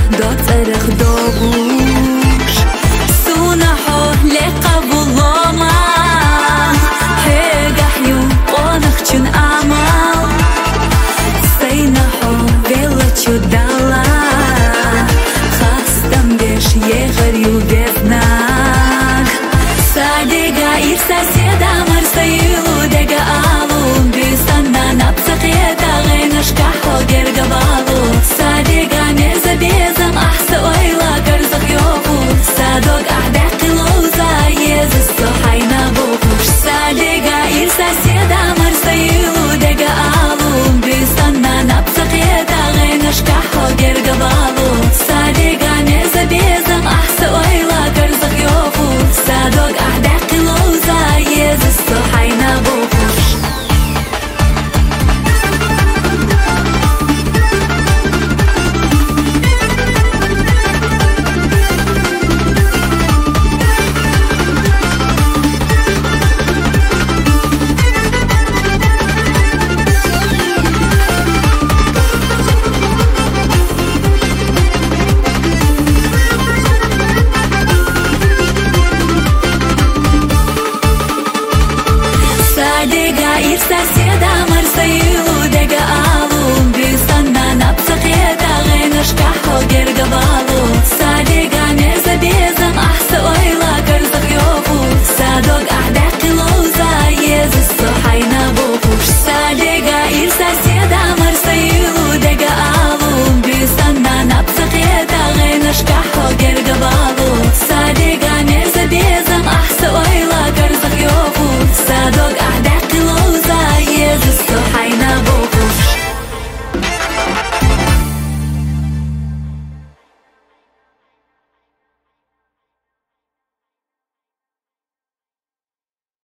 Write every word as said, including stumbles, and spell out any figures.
داد ترخ دابوش سونحو لقبولوما هيقحيو قونخشن أمال سينحو велочу дала خاستم بيش يغريو بيتناك سادقا إرسا سيدا مرسيلو دقا آلو بيستنى نبسق يدا غينش كحو جرقا بالو سادقا نرزا بيزم أحسا ويلا قرزق يوفو سادوك أحداقي لوزا يزستو حينا بوفوش سادقا إرسا سيدا مرسيلو دقا آلو بيستنى نبسق يدا غينش كحو جرقا بالو سادقا نرزا بيزم أحسا ويلا قرزق يوفو سادوك أحداقي لوزا يزستو حينا بوفوش سادقا إرسا سيدا مرسيلو دقا آلو بيستنى نبسق يدا غينش كحو جرقا بالو